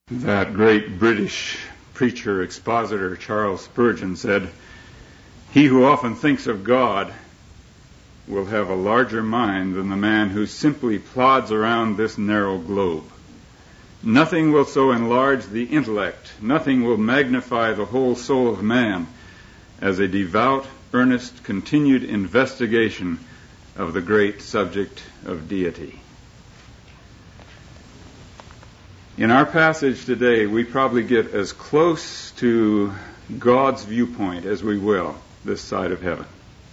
That great British preacher, expositor, Charles Spurgeon said, "He who often thinks of God will have a larger mind than the man who simply plods around this narrow globe. Nothing will so enlarge the intellect, nothing will magnify the whole soul of man as a devout, earnest, continued investigation of the great subject of deity." In our passage today, we probably get as close to God's viewpoint as we will this side of heaven.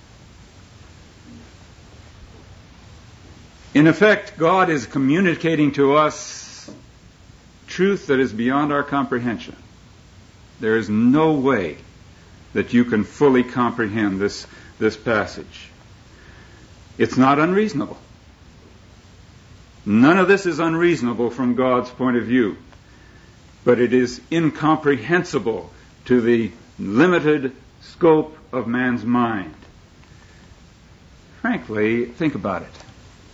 In effect, God is communicating to us truth that is beyond our comprehension. There is no way that you can fully comprehend this passage. It's not unreasonable. None of this is unreasonable from God's point of view, but it is incomprehensible to the limited scope of man's mind. Frankly, think about it.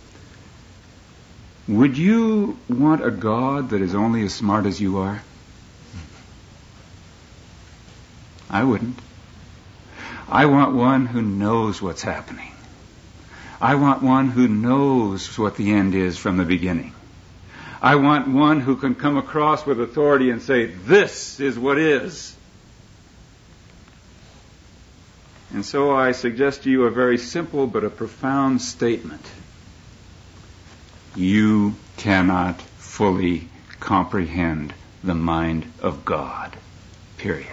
Would you want a God that is only as smart as you are? I wouldn't. I want one who knows what's happening. I want one who knows what the end is from the beginning. I want one who can come across with authority and say, "This is what is." And so I suggest to you a very simple but a profound statement. You cannot fully comprehend the mind of God. Period.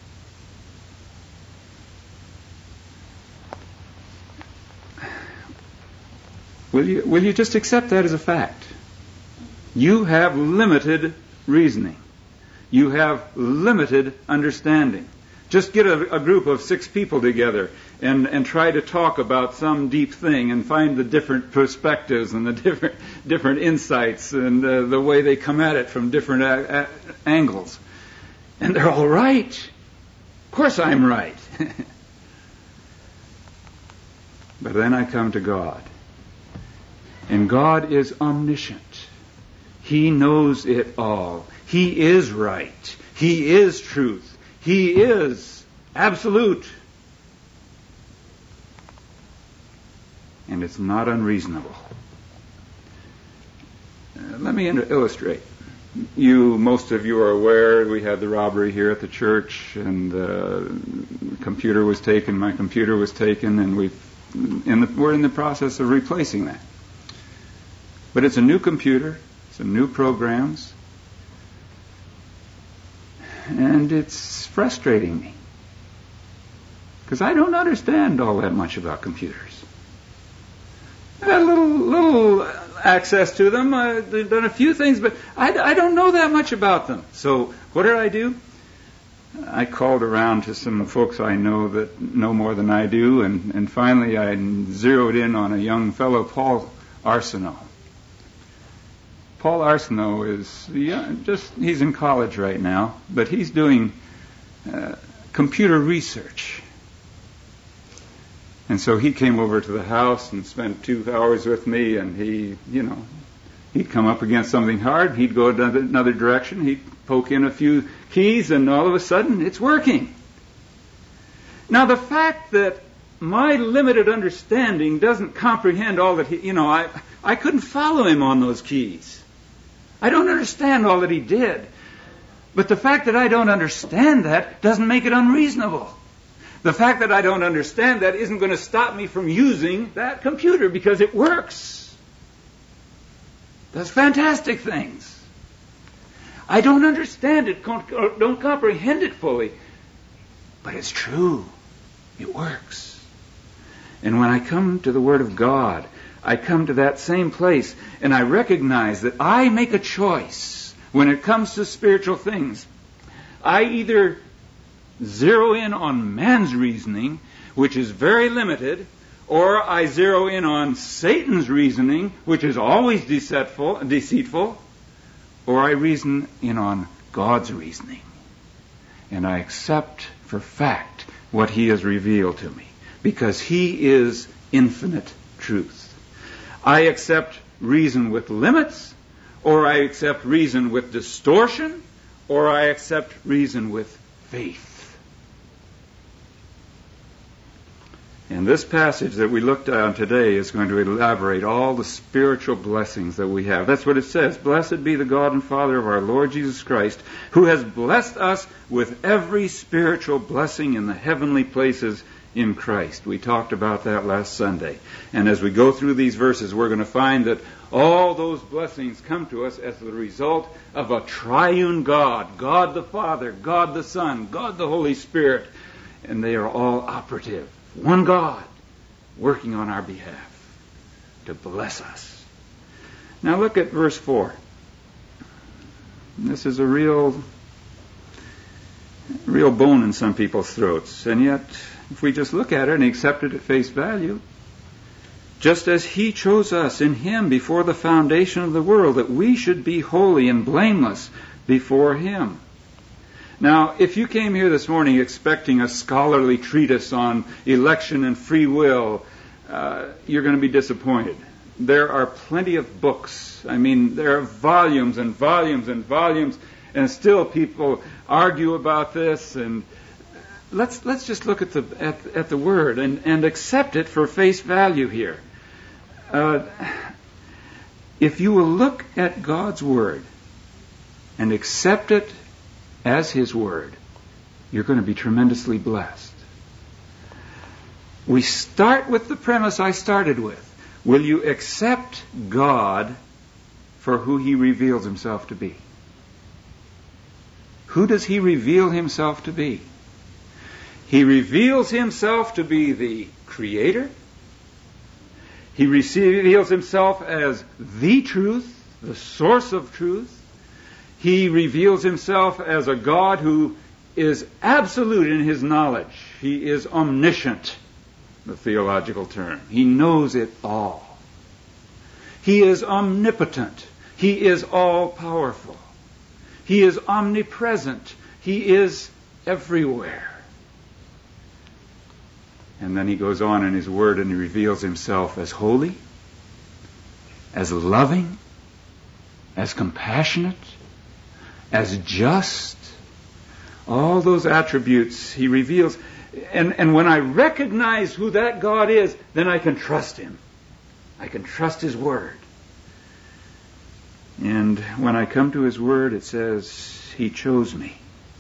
Will you just accept that as a fact? You have limited reasoning. You have limited understanding. Just get a group of 6 people together and try to talk about some deep thing and find the different perspectives and the different insights and the way they come at it from different angles. And they're all right. Of course I'm right. But then I come to God. And God is omniscient. He knows it all. He is right. He is truth. He is absolute. And it's not unreasonable. Let me illustrate. Most of you are aware we had the robbery here at the church, and computer was taken. My computer was taken, and we're in the process of replacing that. But it's a new computer, some new programs, and it's frustrating me because I don't understand all that much about computers. I've had a little access to them. I've done a few things, but I don't know that much about them. So what did I do? I called around to some folks I know that know more than I do, and finally I zeroed in on a young fellow, Paul Arsenault. Paul Arsenault he's in college right now, but he's doing computer research. And so he came over to the house and spent 2 hours with me, and he'd come up against something hard, he'd go another direction, he'd poke in a few keys, and all of a sudden it's working. Now the fact that my limited understanding doesn't comprehend all that I couldn't follow him on those keys. I don't understand all that he did. But the fact that I don't understand that doesn't make it unreasonable. The fact that I don't understand that isn't going to stop me from using that computer because it works. Does fantastic things. I don't understand it, don't comprehend it fully, but it's true. It works. And when I come to the Word of God, I come to that same place, and I recognize that I make a choice when it comes to spiritual things. I either zero in on man's reasoning, which is very limited, or I zero in on Satan's reasoning, which is always deceitful, or I reason in on God's reasoning. And I accept for fact what He has revealed to me, because He is infinite truth. I accept reason with limits, or I accept reason with distortion, or I accept reason with faith. And this passage that we looked at today is going to elaborate all the spiritual blessings that we have. That's what it says. Blessed be the God and Father of our Lord Jesus Christ, who has blessed us with every spiritual blessing in the heavenly places in Christ. We talked about that last Sunday. And as we go through these verses, we're going to find that all those blessings come to us as the result of a triune God. God the Father, God the Son, God the Holy Spirit. And they are all operative. One God working on our behalf to bless us. Now look at verse 4. This is a real bone in some people's throats. And yet, if we just look at it and accept it at face value, just as He chose us in Him before the foundation of the world, that we should be holy and blameless before Him. Now, if you came here this morning expecting a scholarly treatise on election and free will, you're going to be disappointed. There are plenty of books. I mean, there are volumes and volumes and volumes, and still people argue about this. And let's just look at the Word and accept it for face value here. If you will look at God's Word and accept it as His Word, you're going to be tremendously blessed. We start with the premise I started with. Will you accept God for who He reveals Himself to be? Who does He reveal Himself to be? He reveals Himself to be the Creator. He reveals Himself as the truth, the source of truth. He reveals Himself as a God who is absolute in His knowledge. He is omniscient, the theological term. He knows it all. He is omnipotent. He is all-powerful. He is omnipresent. He is everywhere. And then He goes on in His Word and He reveals Himself as holy, as loving, as compassionate, as just. All those attributes He reveals. And when I recognize who that God is, then I can trust Him. I can trust His Word. And when I come to His Word, it says, He chose me.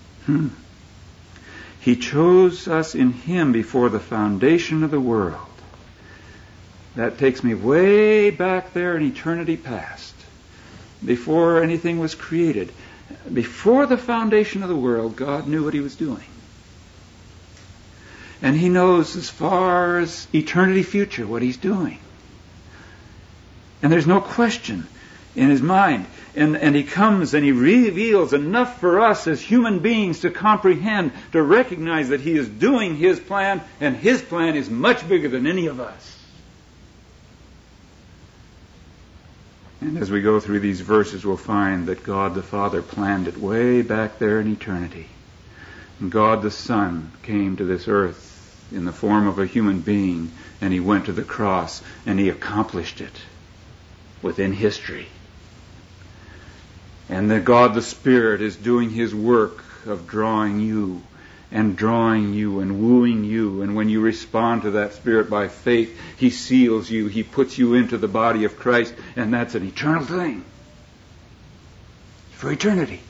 He chose us in Him before the foundation of the world. That takes me way back there in eternity past, before anything was created. Before the foundation of the world, God knew what He was doing. And He knows as far as eternity future what He's doing. And there's no question in His mind. And He comes and He reveals enough for us as human beings to comprehend, to recognize that He is doing His plan, and His plan is much bigger than any of us. And as we go through these verses, we'll find that God the Father planned it way back there in eternity. And God the Son came to this earth in the form of a human being, and He went to the cross, and He accomplished it within history. And that God the Spirit is doing His work of drawing you and wooing you. And when you respond to that Spirit by faith, He seals you. He puts you into the body of Christ. And that's an eternal thing. For eternity.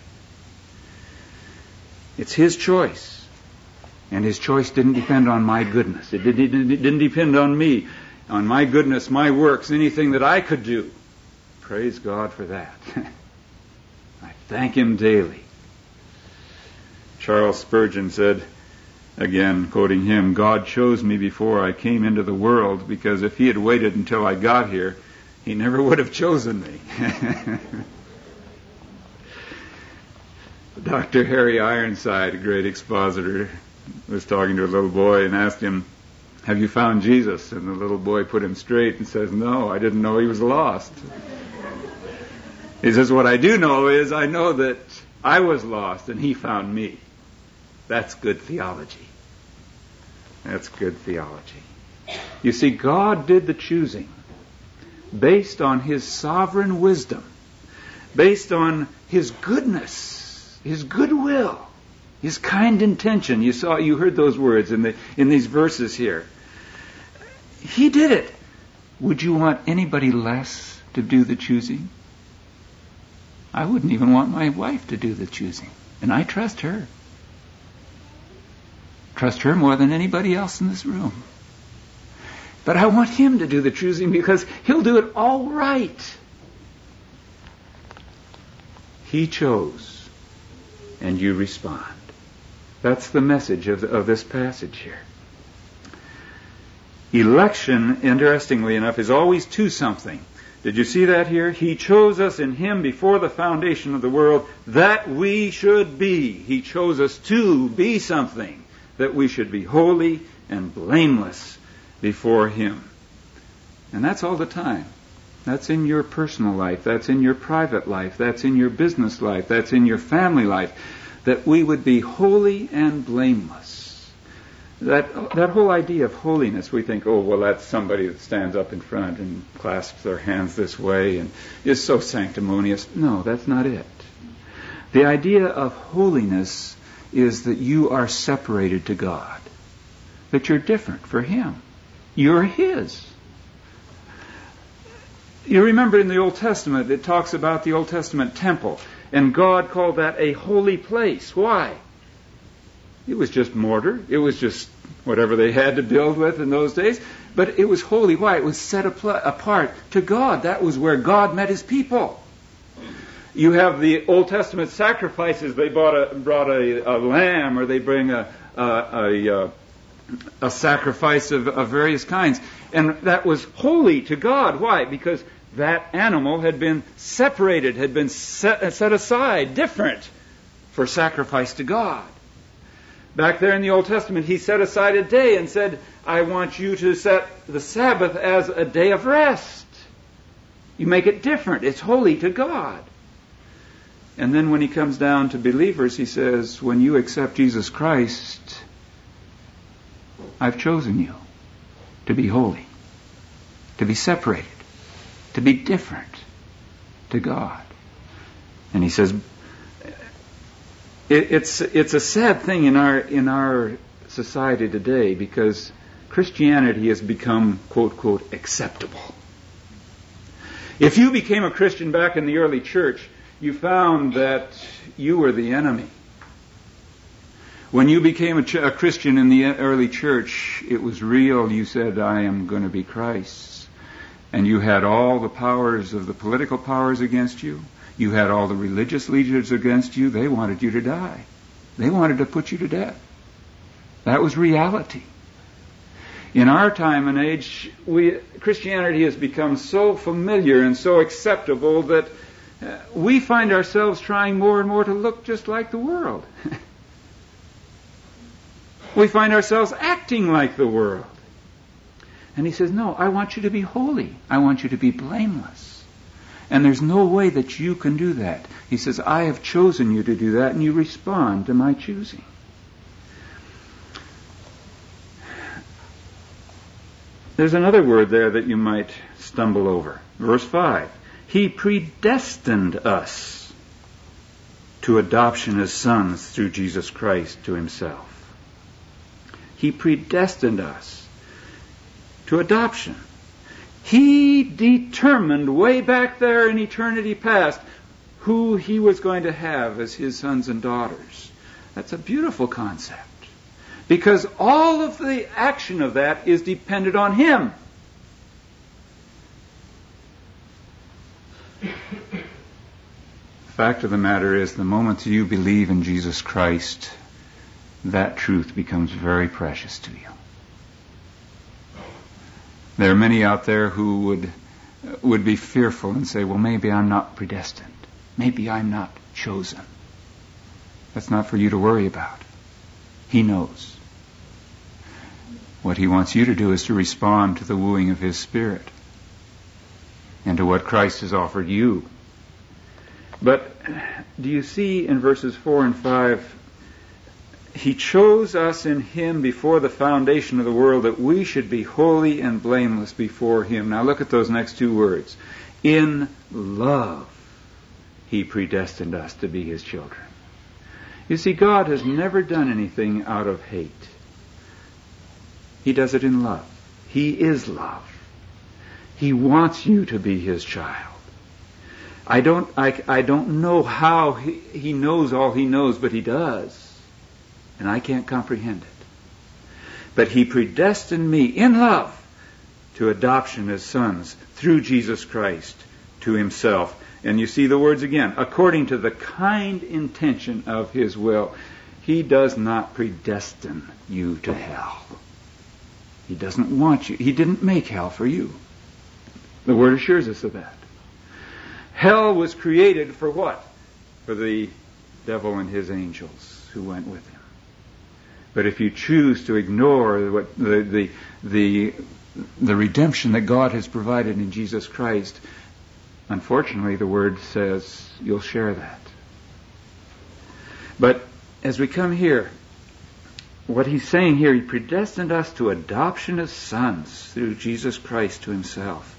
It's His choice. And His choice didn't depend on my goodness. It didn't depend on me, on my goodness, my works, anything that I could do. Praise God for that. I thank Him daily. Charles Spurgeon said, again, quoting him, God chose me before I came into the world, because if He had waited until I got here, He never would have chosen me. Dr. Harry Ironside, a great expositor, was talking to a little boy and asked him, have you found Jesus? And the little boy put him straight and says, no, I didn't know He was lost. He says, what I do know is I know that I was lost and He found me. That's good theology. That's good theology. You see, God did the choosing based on His sovereign wisdom, based on His goodness, His goodwill, His kind intention. You heard those words in these verses here. He did it. Would you want anybody less to do the choosing? I wouldn't even want my wife to do the choosing. And I trust her. Trust her more than anybody else in this room. But I want Him to do the choosing because He'll do it all right. He chose, and you respond. That's the message of this passage here. Election, interestingly enough, is always to something. Did you see that here? He chose us in Him before the foundation of the world that we should be. He chose us to be something, that we should be holy and blameless before Him. And that's all the time. That's in your personal life. That's in your private life. That's in your business life. That's in your family life. That we would be holy and blameless. That whole idea of holiness, we think, oh, well, that's somebody that stands up in front and clasps their hands this way and is so sanctimonious. No, that's not it. The idea of holiness is that you are separated to God. That you're different for Him. You're His. You remember in the Old Testament, it talks about the Old Testament temple, and God called that a holy place. Why? It was just mortar. It was just whatever they had to build with in those days. But it was holy. Why? It was set apart to God. That was where God met His people. You have the Old Testament sacrifices. They brought a lamb, or they bring a sacrifice of various kinds. And that was holy to God. Why? Because that animal had been separated, had been set aside, different, for sacrifice to God. Back there in the Old Testament, He set aside a day and said, I want you to set the Sabbath as a day of rest. You make it different. It's holy to God. And then when He comes down to believers, He says, when you accept Jesus Christ, I've chosen you to be holy, to be separated, to be different to God. And He says, it's a sad thing in our society today, because Christianity has become, quote, quote, acceptable. If you became a Christian back in the early church, you found that you were the enemy. When you became a Christian in the early church, it was real. You said, I am going to be Christ's. And you had all the powers of the political powers against you. You had all the religious leaders against you. They wanted you to die. They wanted to put you to death. That was reality. In our time and age, Christianity has become so familiar and so acceptable that we find ourselves trying more and more to look just like the world. We find ourselves acting like the world. And He says, no, I want you to be holy. I want you to be blameless. And there's no way that you can do that. He says, I have chosen you to do that, and you respond to my choosing. There's another word there that you might stumble over. Verse 5. He predestined us to adoption as sons through Jesus Christ to Himself. He predestined us to adoption. He determined way back there in eternity past who He was going to have as His sons and daughters. That's a beautiful concept, because all of the action of that is dependent on Him. The fact of the matter is, the moment you believe in Jesus Christ, that truth becomes very precious to you. There are many out there who would be fearful and say, well, maybe I'm not predestined. Maybe I'm not chosen. That's not for you to worry about. He knows. What He wants you to do is to respond to the wooing of His Spirit and to what Christ has offered you. But do you see in verses 4 and 5, He chose us in Him before the foundation of the world that we should be holy and blameless before Him. Now look at those next two words. In love, He predestined us to be His children. You see, God has never done anything out of hate. He does it in love. He is love. He wants you to be His child. I don't know how he knows all He knows, but He does. And I can't comprehend it. But He predestined me in love to adoption as sons through Jesus Christ to Himself. And you see the words again, according to the kind intention of His will. He does not predestine you to hell. He doesn't want you. He didn't make hell for you. The Word assures us of that. Hell was created for what? For the devil and his angels who went with him. But if you choose to ignore what the redemption that God has provided in Jesus Christ, unfortunately the Word says you'll share that. But as we come here, what He's saying here, He predestined us to adoption as sons through Jesus Christ to Himself.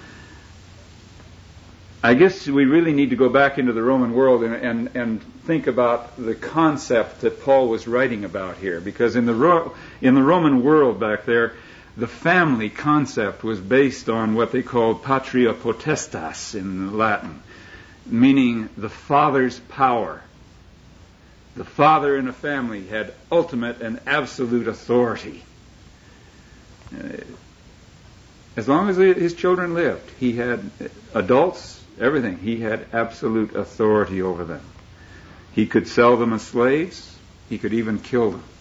I guess we really need to go back into the Roman world and think about the concept that Paul was writing about here. Because in the Roman world back there, the family concept was based on what they called patria potestas in Latin, meaning the father's power. The father in a family had ultimate and absolute authority. As long as his children lived, he had adults, everything. He had absolute authority over them. He could sell them as slaves. He could even kill them.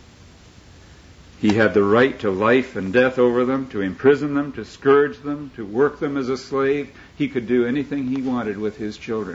He had the right to life and death over them, to imprison them, to scourge them, to work them as a slave. He could do anything he wanted with his children.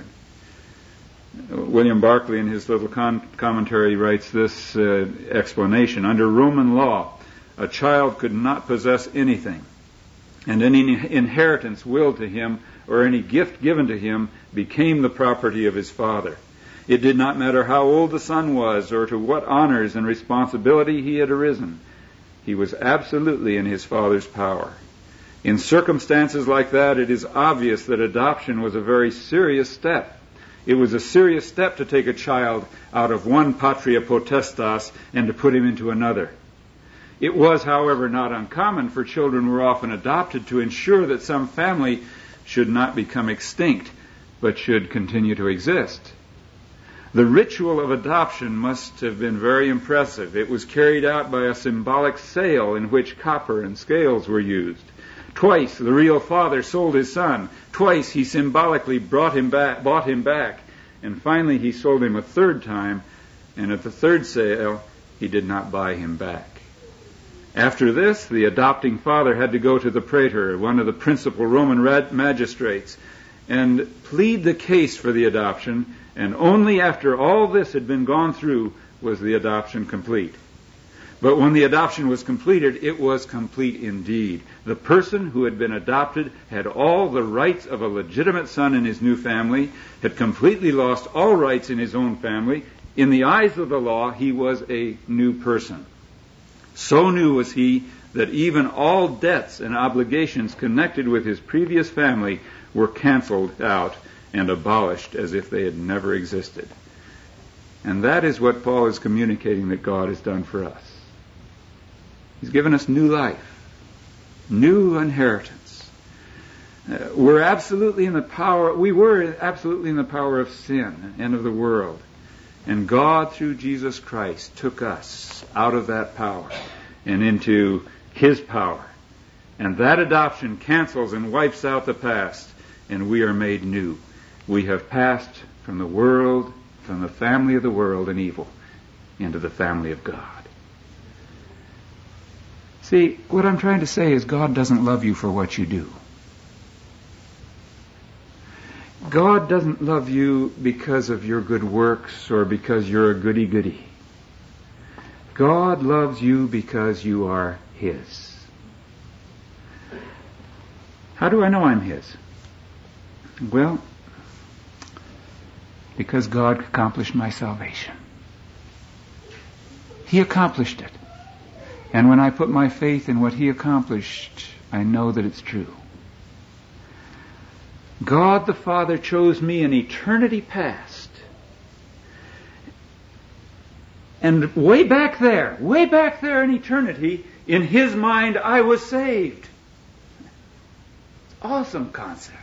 William Barclay in his little commentary writes this explanation. Under Roman law, a child could not possess anything, and any inheritance willed to him or any gift given to him became the property of his father. It did not matter how old the son was or to what honors and responsibility he had arisen. He was absolutely in his father's power. In circumstances like that, it is obvious that adoption was a very serious step. It was a serious step to take a child out of one patria potestas and to put him into another. It was, however, not uncommon for children who were often adopted to ensure that some family should not become extinct, but should continue to exist. The ritual of adoption must have been very impressive. It was carried out by a symbolic sale in which copper and scales were used. Twice the real father sold his son. Twice he symbolically bought him back. And finally he sold him a third time, and at the third sale he did not buy him back. After this, the adopting father had to go to the praetor, one of the principal Roman magistrates, and plead the case for the adoption, and only after all this had been gone through was the adoption complete. But when the adoption was completed, it was complete indeed. The person who had been adopted had all the rights of a legitimate son in his new family, had completely lost all rights in his own family. In the eyes of the law, he was a new person. So new was he that even all debts and obligations connected with his previous family were canceled out and abolished as if they had never existed. And that is what Paul is communicating that God has done for us. He's given us new life, new inheritance. We were absolutely in the power of sin and of the world. And God, through Jesus Christ, took us out of that power and into His power. And that adoption cancels and wipes out the past, and we are made new. We have passed from the world, from the family of the world and evil, into the family of God. See, what I'm trying to say is God doesn't love you for what you do. God doesn't love you because of your good works or because you're a goody-goody. God loves you because you are His. How do I know I'm His? Well, because God accomplished my salvation. He accomplished it. And when I put my faith in what He accomplished, I know that it's true. God the Father chose me in eternity past And way back there in eternity, in His mind, I was saved. Awesome concept.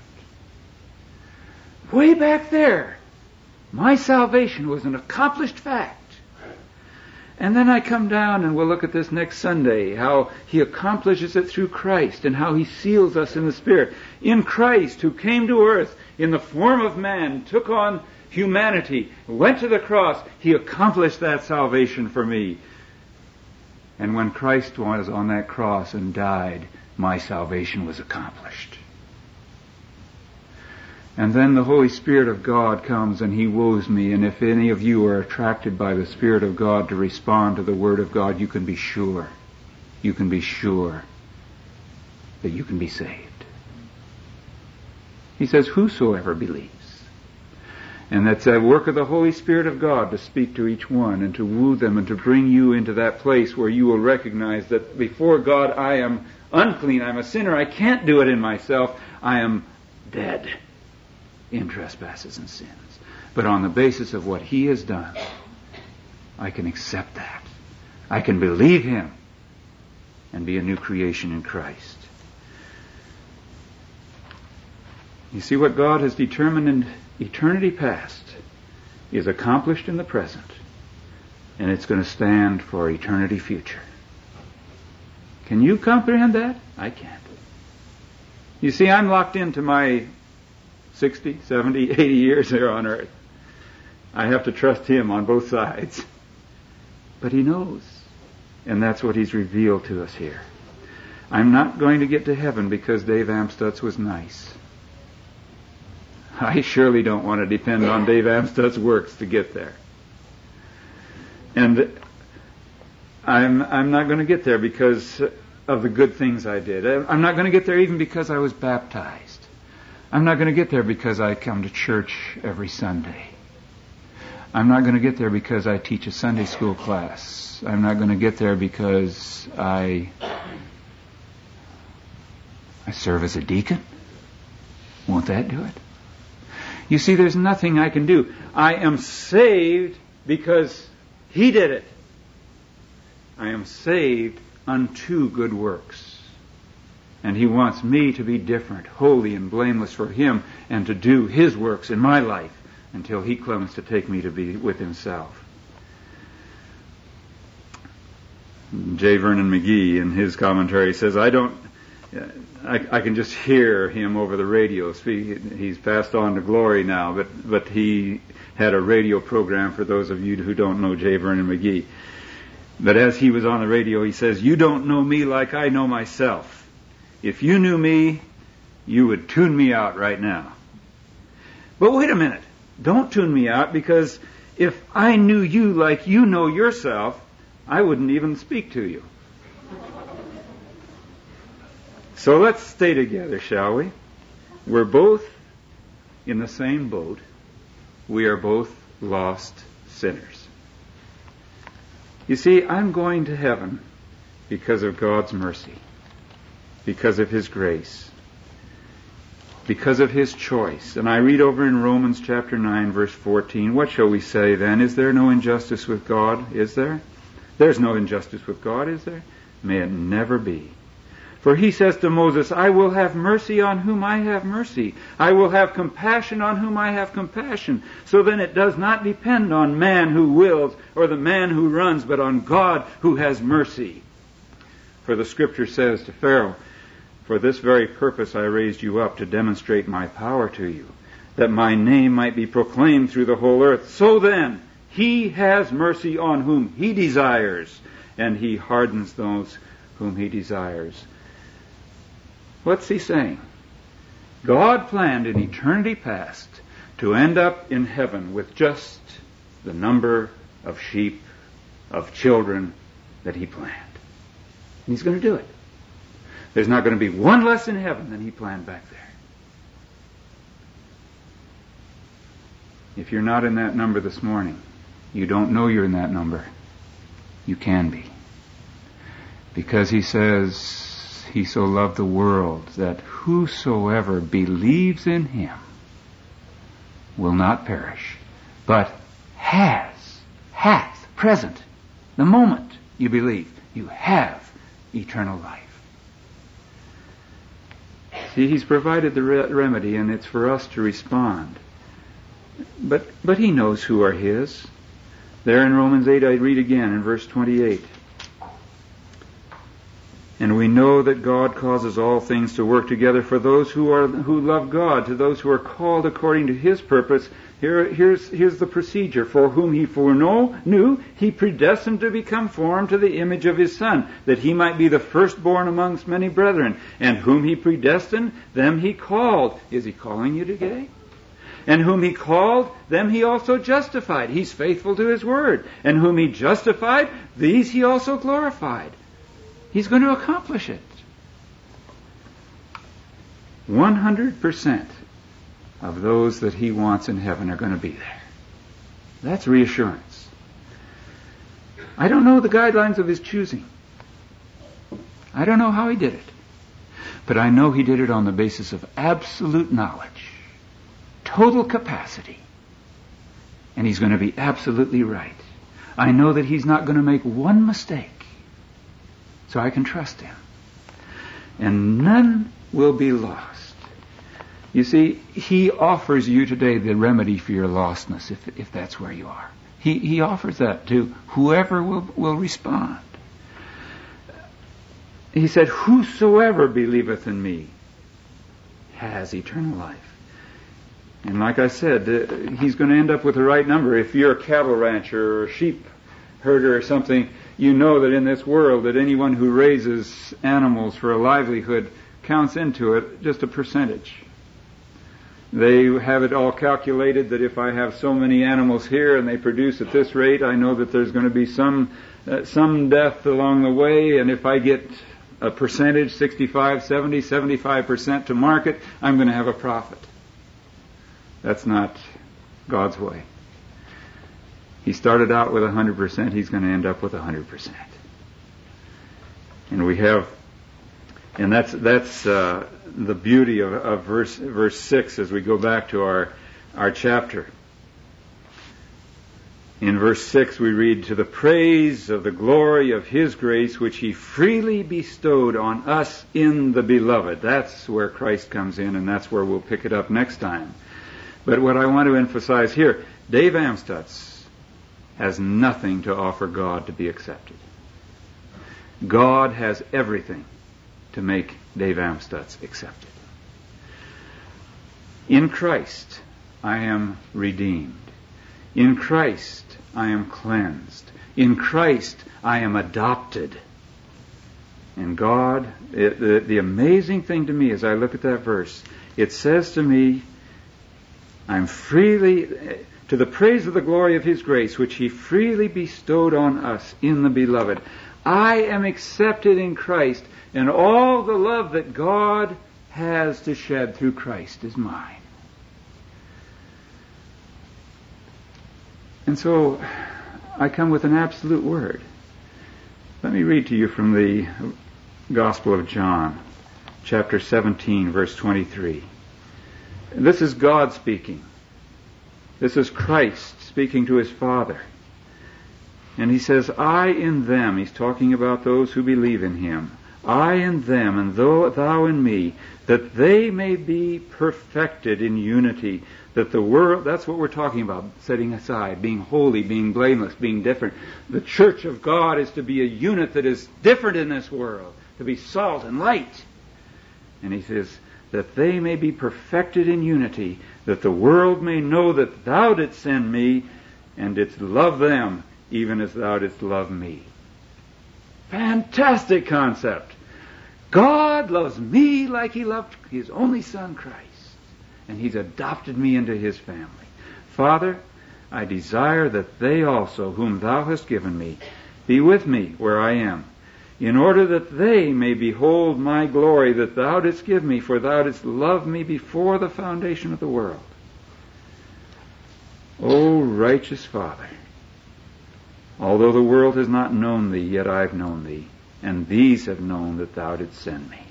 Way back there, my salvation was an accomplished fact. And then I come down and we'll look at this next Sunday, how He accomplishes it through Christ and how He seals us in the Spirit. In Christ, who came to earth in the form of man, took on humanity, went to the cross, He accomplished that salvation for me. And when Christ was on that cross and died, my salvation was accomplished. And then the Holy Spirit of God comes and He woos me, and if any of you are attracted by the Spirit of God to respond to the Word of God, you can be sure that you can be saved. He says, whosoever believes. And that's a work of the Holy Spirit of God to speak to each one and to woo them and to bring you into that place where you will recognize that before God I am unclean, I'm a sinner, I can't do it in myself, I am dead in trespasses and sins. But on the basis of what He has done, I can accept that. I can believe Him and be a new creation in Christ. You see, what God has determined in eternity past is accomplished in the present, and it's going to stand for eternity future. Can you comprehend that? I can't. You see, I'm locked into my 60, 70, 80 years here on earth. I have to trust Him on both sides. But He knows. And that's what He's revealed to us here. I'm not going to get to heaven because Dave Amstutz was nice. I surely don't want to depend on Dave Amstutz's works to get there. And I'm not going to get there because of the good things I did. I'm not going to get there even because I was baptized. I'm not going to get there because I come to church every Sunday. I'm not going to get there because I teach a Sunday school class. I'm not going to get there because I serve as a deacon. Won't that do it? You see, there's nothing I can do. I am saved because He did it. I am saved unto good works. And He wants me to be different, holy and blameless for Him, and to do His works in my life until He comes to take me to be with Himself. J. Vernon McGee, in his commentary, says, I can just hear him over the radio speak. He's passed on to glory now, but he had a radio program for those of you who don't know J. Vernon McGee. But as he was on the radio, he says, you don't know me like I know myself. If you knew me, you would tune me out right now. But wait a minute. Don't tune me out, because if I knew you like you know yourself, I wouldn't even speak to you. So let's stay together, shall we? We're both in the same boat. We are both lost sinners. You see, I'm going to heaven because of God's mercy, because of His grace, because of His choice. And I read over in Romans chapter 9, verse 14, what shall we say then? Is there no injustice with God? Is there? There's no injustice with God, is there? May it never be. For He says to Moses, I will have mercy on whom I have mercy. I will have compassion on whom I have compassion. So then it does not depend on man who wills or the man who runs, but on God who has mercy. For the Scripture says to Pharaoh, for this very purpose I raised you up, to demonstrate my power to you, that my name might be proclaimed through the whole earth. So then, He has mercy on whom He desires, and He hardens those whom He desires. What's He saying? God planned in eternity past to end up in heaven with just the number of sheep, of children that He planned. And He's going to do it. There's not going to be one less in heaven than He planned back there. If you're not in that number this morning, you don't know you're in that number. You can be. Because He says, He so loved the world that whosoever believes in Him will not perish, but hath, present, The moment you believe, you have eternal life. See, he's provided the remedy, and it's for us to respond. But he knows who are his. There in Romans 8, I read again in verse 28. And we know that God causes all things to work together for those who love God, to those who are called according to his purpose. Here's the procedure. For whom he foreknew, he predestined to be conformed to the image of his Son, that he might be the firstborn amongst many brethren. And whom he predestined, them he called. Is he calling you today? And whom he called, them he also justified. He's faithful to his word. And whom he justified, these he also glorified. He's going to accomplish it. 100% of those that he wants in heaven are going to be there. That's reassurance. I don't know the guidelines of his choosing. I don't know how he did it. But I know he did it on the basis of absolute knowledge, total capacity. And he's going to be absolutely right. I know that he's not going to make one mistake. So I can trust him. And none will be lost. You see, he offers you today the remedy for your lostness, if that's where you are. He offers that to whoever will respond. He said, whosoever believeth in me has eternal life. And like I said, he's going to end up with the right number. If you're a cattle rancher or a sheep herder or something, you know that in this world that anyone who raises animals for a livelihood counts into it just a percentage. They have it all calculated that if I have so many animals here and they produce at this rate, I know that there's going to be some death along the way, and if I get a percentage, 65, 70, 75% to market, I'm going to have a profit. That's not God's way. He started out with 100%, he's going to end up with 100%. And that's the beauty of verse 6 as we go back to our chapter. In verse 6 we read, to the praise of the glory of his grace which he freely bestowed on us in the beloved. That's where Christ comes in, and that's where we'll pick it up next time. But what I want to emphasize here, Dave Amstutz has nothing to offer God to be accepted. God has everything to make Dave Amstutz accepted. In Christ, I am redeemed. In Christ, I am cleansed. In Christ, I am adopted. And God, the amazing thing to me as I look at that verse, it says to me, I'm freely, to the praise of the glory of his grace, which he freely bestowed on us in the beloved. I am accepted in Christ, and all the love that God has to shed through Christ is mine. And so I come with an absolute word. Let me read to you from the Gospel of John, chapter 17, verse 23. This is God speaking. This is Christ speaking to his Father. And he says, I in them, he's talking about those who believe in him, I in them, and thou in me, that they may be perfected in unity, that the world, that's what we're talking about, setting aside, being holy, being blameless, being different. The church of God is to be a unit that is different in this world, to be salt and light. And he says, that they may be perfected in unity, that the world may know that thou didst send me, and didst love them, even as thou didst love me. Fantastic concept. God loves me like he loved his only Son, Christ. And he's adopted me into his family. Father, I desire that they also, whom thou hast given me, be with me where I am, in order that they may behold my glory that thou didst give me, for thou didst love me before the foundation of the world. O righteous Father, although the world has not known thee, yet I have known thee, and these have known that thou didst send me.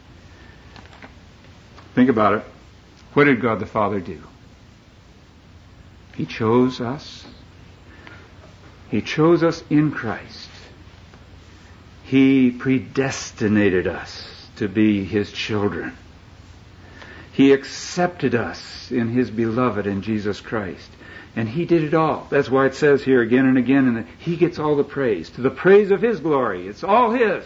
Think about it. What did God the Father do? He chose us. He chose us in Christ. He predestinated us to be His children. He accepted us in His beloved in Jesus Christ. And He did it all. That's why it says here again and again, and He gets all the praise. To the praise of His glory. It's all His.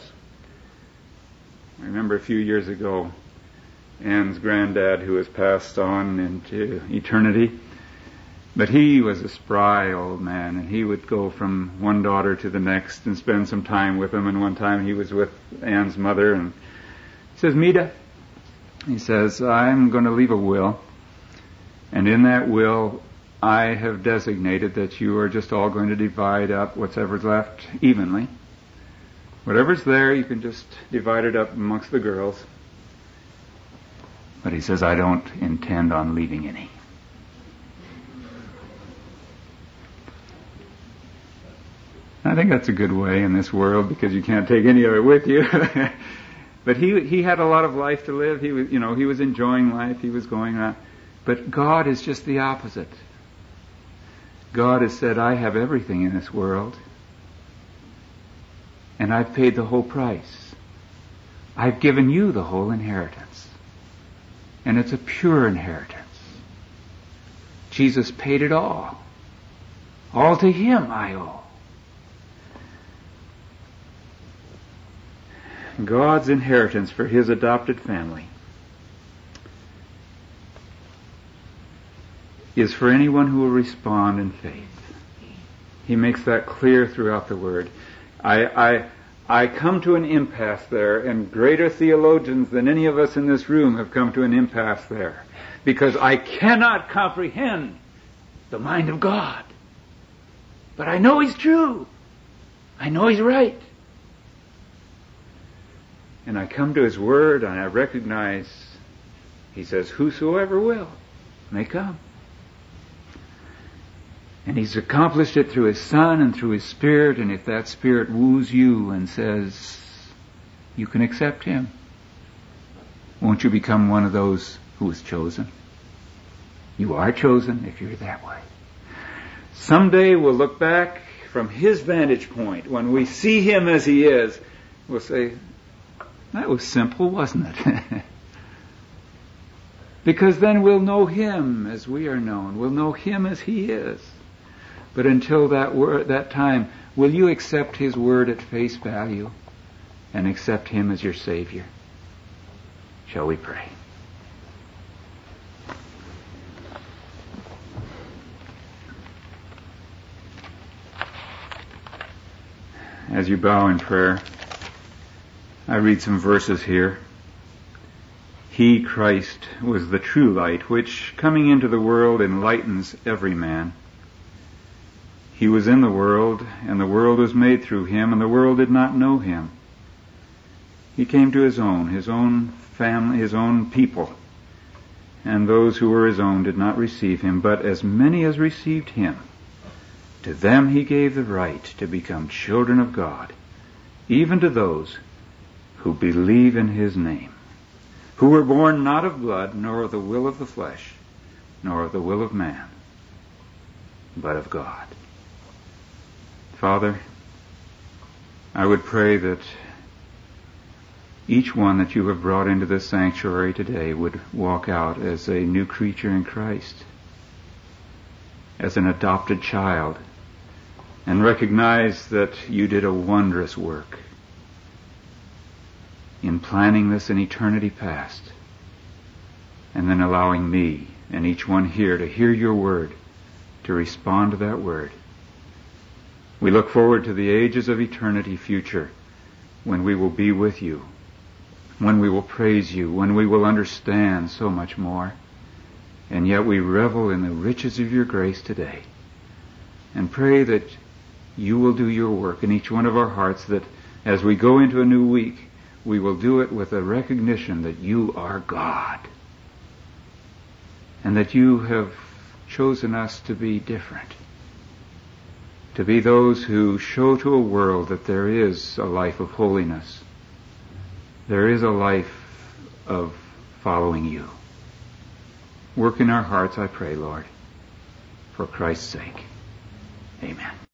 I remember a few years ago, Anne's granddad, who has passed on into eternity, but he was a spry old man, and he would go from one daughter to the next and spend some time with them. And one time he was with Anne's mother, and he says, Mita, he says, I'm going to leave a will, and in that will I have designated that you are just all going to divide up whatever's left evenly. Whatever's there, you can just divide it up amongst the girls. But he says, I don't intend on leaving any. I think that's a good way in this world, because you can't take any of it with you. But he had a lot of life to live. He was enjoying life. He was going on. But God is just the opposite. God has said, I have everything in this world, and I've paid the whole price. I've given you the whole inheritance. And it's a pure inheritance. Jesus paid it all. All to Him I owe. God's inheritance for His adopted family is for anyone who will respond in faith. He makes that clear throughout the Word. I come to an impasse there, and greater theologians than any of us in this room have come to an impasse there, because I cannot comprehend the mind of God. But I know He's true. I know He's right. And I come to His Word, and I recognize He says, whosoever will may come. And He's accomplished it through His Son and through His Spirit, and if that Spirit woos you and says, you can accept Him, won't you become one of those who is chosen? You are chosen if you're that way. Someday we'll look back from His vantage point. When we see Him as He is, we'll say, that was simple, wasn't it? Because then we'll know Him as we are known. We'll know Him as He is. But until that time, will you accept His Word at face value and accept Him as your Savior? Shall we pray? As you bow in prayer, I read some verses here. He, Christ, was the true light, which, coming into the world, enlightens every man. He was in the world, and the world was made through Him, and the world did not know Him. He came to His own family, His own people, and those who were His own did not receive Him. But as many as received Him, to them He gave the right to become children of God, even to those who believe in His name, who were born not of blood, nor of the will of the flesh, nor of the will of man, but of God. Father, I would pray that each one that You have brought into this sanctuary today would walk out as a new creature in Christ, as an adopted child, and recognize that You did a wondrous work in planning this in eternity past, and then allowing me and each one here to hear Your Word, to respond to that Word. We look forward to the ages of eternity future, when we will be with You, when we will praise You, when we will understand so much more. And yet we revel in the riches of Your grace today, and pray that You will do Your work in each one of our hearts, that as we go into a new week, we will do it with a recognition that You are God, and that You have chosen us to be different, to be those who show to a world that there is a life of holiness. There is a life of following You. Work in our hearts, I pray, Lord, for Christ's sake. Amen.